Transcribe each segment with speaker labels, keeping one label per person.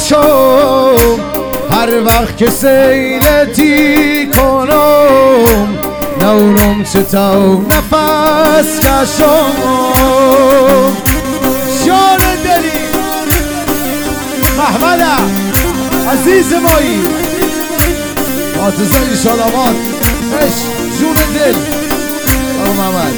Speaker 1: کشم هر وقت که سیلتی کنم نونم چه تو نفس کشم جان دلی محمدم عزیز مایی آتزای شالامات جون دل آقا محمد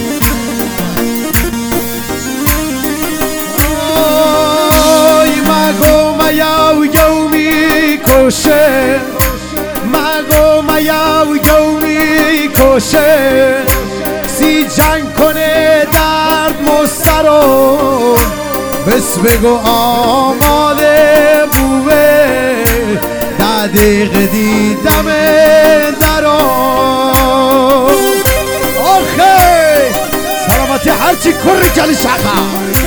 Speaker 1: مگو میاو میکشه مگو میاو میکشه سی جنگ کنه درد مسترم بس بگو آماده بوه 10 دقیقه دیدم درم آخه سلامتی هرچی کر جلی شخم